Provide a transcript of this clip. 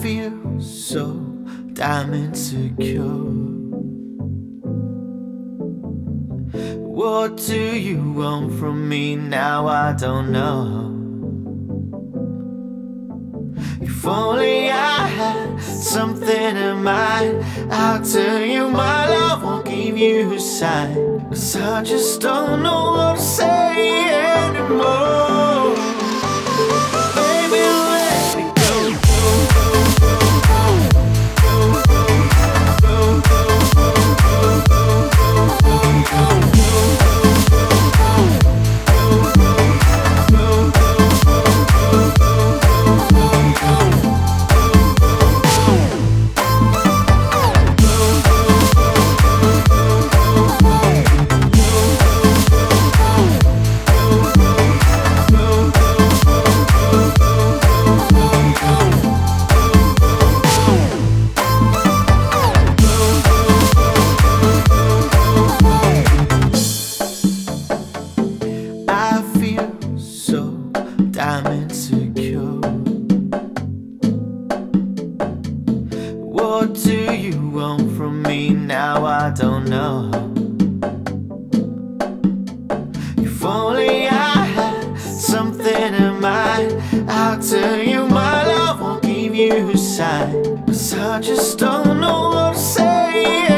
feel so damn insecure. What do you want from me now? I don't know. If only I had something in mind, I'll tell you my love won't give you a sign. 'Cause I just don't know what to say anymore. Baby, let me go. I feel so damn insecure. What do you want from me now? I don't know. If only I had something in mind, I'll tell you my love won't give you a sign. 'Cause I just don't know what to say